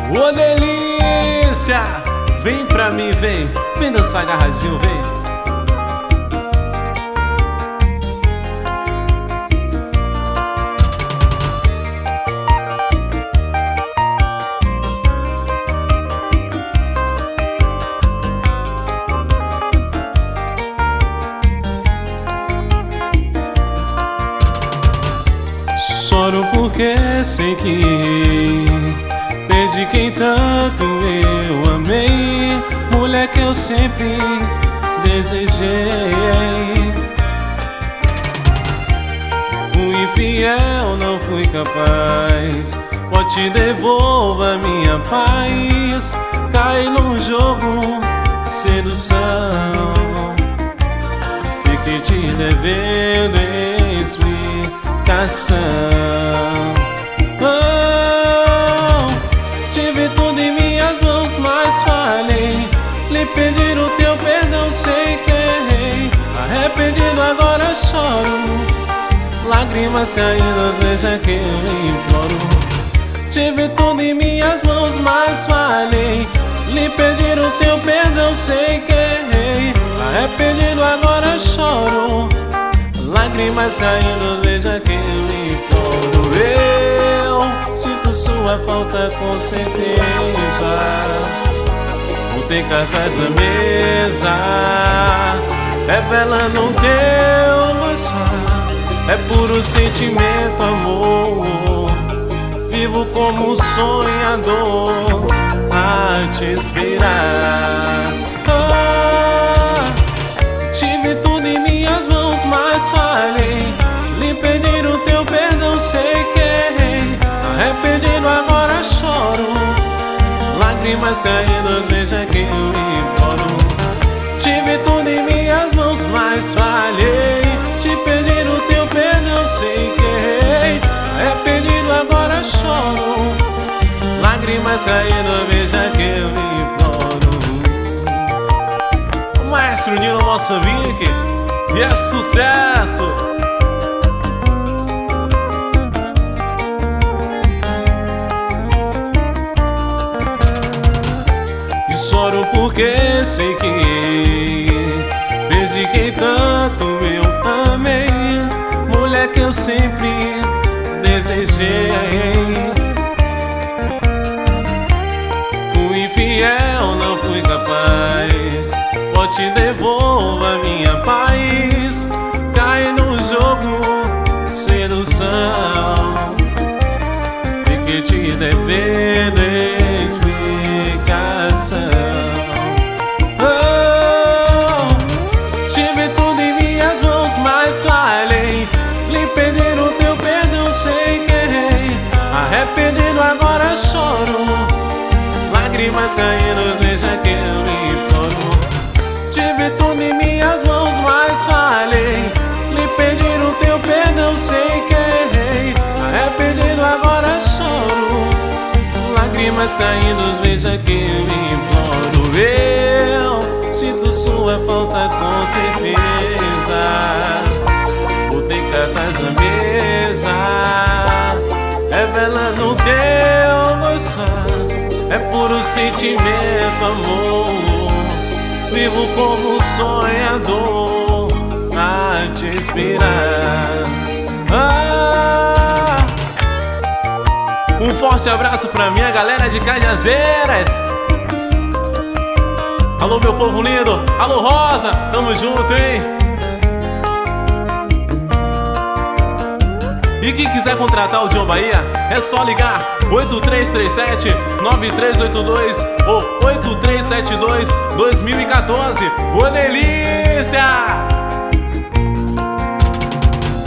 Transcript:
Ô delícia, vem pra mim, vem dançar agarradinho, vem. Choro porque sei que perdi quem tanto eu amei, mulher que eu sempre desejei. Fui infiel, não fui capaz, pode te devolva a minha paz. Cai num jogo, sedução, fiquei te devendo explicação. Tive tudo em minhas mãos, mas falhei. Lhe pedir o teu perdão, sei que errei. Arrependido agora choro, lágrimas caídas, veja que eu imploro. Tive tudo em minhas mãos, mas falhei. Lhe pedir o teu perdão, sei que errei. Arrependido agora choro, lágrimas caindo, veja que eu imploro. Eu sinto sua falta com certeza. Botei cartaz na mesa, revelando teu gostar. É puro sentimento, amor. Vivo como um sonhador a te esperar. Tive tudo em minhas mãos, mas falhei. Lhe pedir o teu perdão, sei que errei. Arrependido agora choro, lágrimas caídas, veja que eu imploro. Tive tudo em minhas mãos, mas falhei. Te pedir o teu perdão, sei que errei. Arrependido agora choro, lágrimas caídas, veja que eu imploro. O maestro Nilo Moçambique, e é sucesso! E choro porque sei que perdi quem tanto eu amei, mulher que eu sempre desejei. Fui infiel, não fui capaz, pode te devolva a minha paz. Cai no jogo, sedução, fiquei te devendo explicação. Tive tudo em minhas mãos, mas falhei. Lhe pedir o teu perdão, sei que errei. Arrependido agora choro, lágrimas caindo, veja que eu imploro. Tive tudo em minhas mãos, mas falhei. Lhe pedir o teu perdão, sei que errei. Arrependido agora choro, lágrimas caindo, veja que eu imploro. Eu sinto sua falta com certeza. Botei cartaz na mesa, revelando teu gostar. É puro sentimento, amor. Vivo como um sonhador a te esperar. Um forte abraço pra minha galera de Cajazeiras. Alô, meu povo lindo. Alô, Rosa. Tamo junto, hein? E quem quiser contratar o John Bahia, é só ligar 8337-9382 ou 8372-2014. Ô delícia!